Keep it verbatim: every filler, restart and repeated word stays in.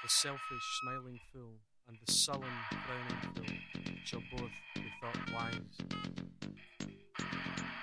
The selfish smiling fool and the sullen frowning fool shall both be thought wise.